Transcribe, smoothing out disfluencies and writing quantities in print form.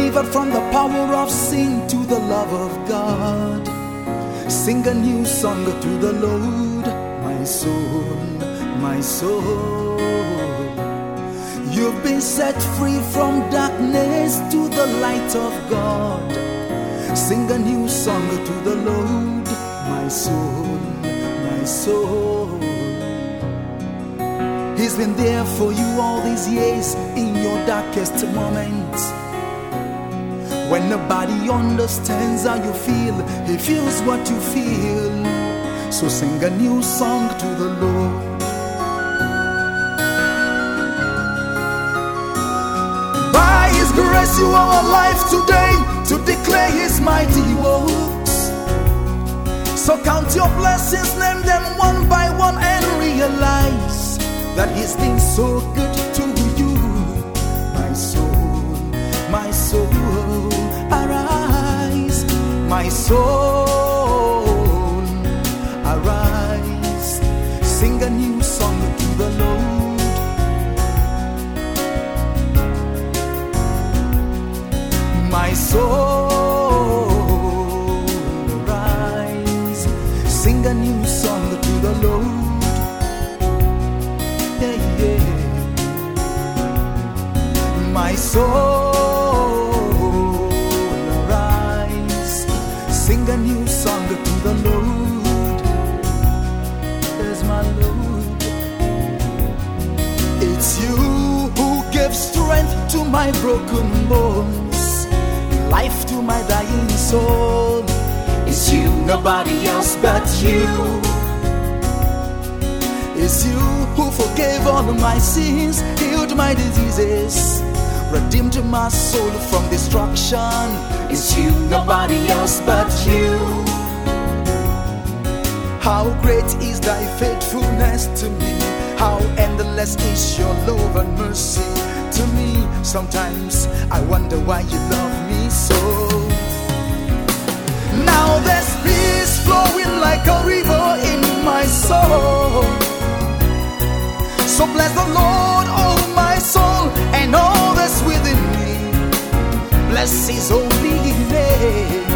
delivered from the power of sin to the love of God. Sing a new song to the Lord, my soul, my soul. You've been set free from darkness to the light of God. Sing a new song to the Lord, my soul, my soul. He's been there for you all these years in your darkest moments. When nobody understands how you feel, He feels what you feel. So sing a new song to the Lord. By His grace you are alive today to declare His mighty works. So count your blessings, name them one by one, and realize that He's been so good to you. My soul, my soul, arise. My soul, arise. Sing a new song to the Lord. My soul, arise. Sing a new song to the Lord. Yeah, yeah. My soul, arise. Sing a new song to the Lord. There's my Lord. It's you who gave strength to my broken bones, life to my dying soul. It's you, nobody else but you. It's you who forgave all of my sins, healed my diseases, redeemed my soul from destruction. It's you, nobody else but you. How great is thy faithfulness to me, how endless is your love and mercy to me. Sometimes I wonder why you love me so. Now there's peace flowing like a river in my soul. So bless the Lord, oh my soul, and all that's within me. Bless His holy name.